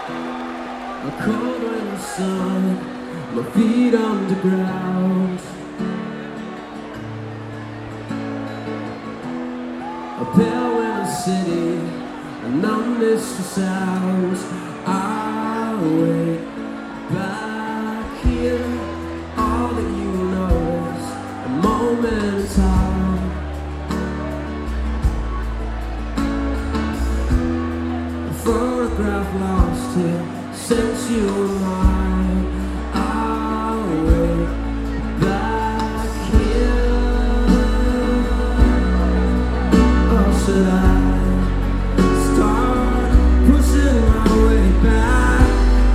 A cold winter sun, my feet underground. A pale winter city, a numbness to sounds. I'll wait back here. All that you know is a moment in time. A photograph lost here since you were mine. I'll wait back here. Or should I start pushing my way back?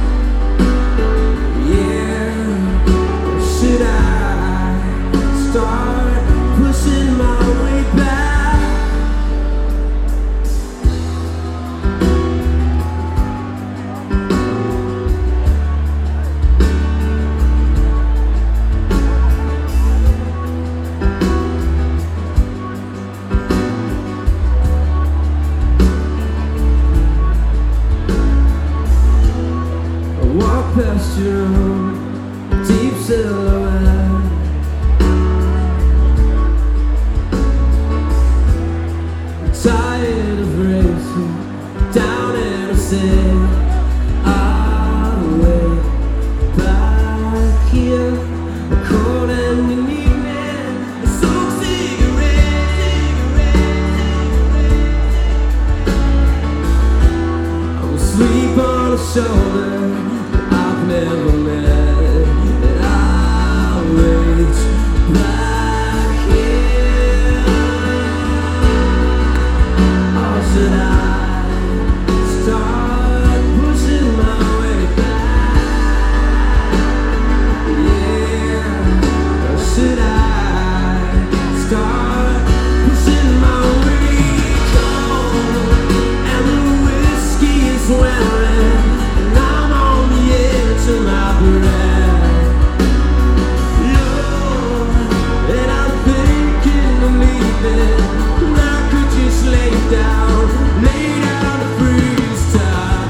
Yeah. Or should I start pushing my way back? Walk past your own deep silhouette. I'm tired of racing down interstate. I'll wait back here. A cold ending evening, a soaked cigarette. I'm asleep on a shoulder I've never met, and I'll wait back here. Or should I start pushing my way back? Yeah. Or should I start pushing my way home? And the whiskey is wearing, and I'm on the edge of my breath. Lord, and I'm thinking of leaving, and I could just lay down to freeze time.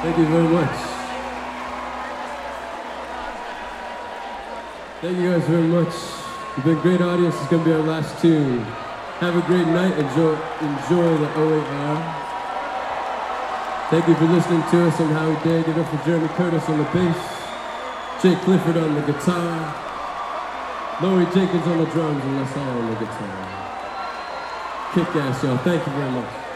Thank you very much. Thank you guys very much. You've been a great audience. It's going to be our last tune. Have a great night. Enjoy the OAR. Thank you for listening to us on How We Day. Give it up for Jeremy Curtis on the bass, Jake Clifford on the guitar, Laurie Jenkins on the drums, and Les All on the guitar. Kick ass, y'all. Thank you very much.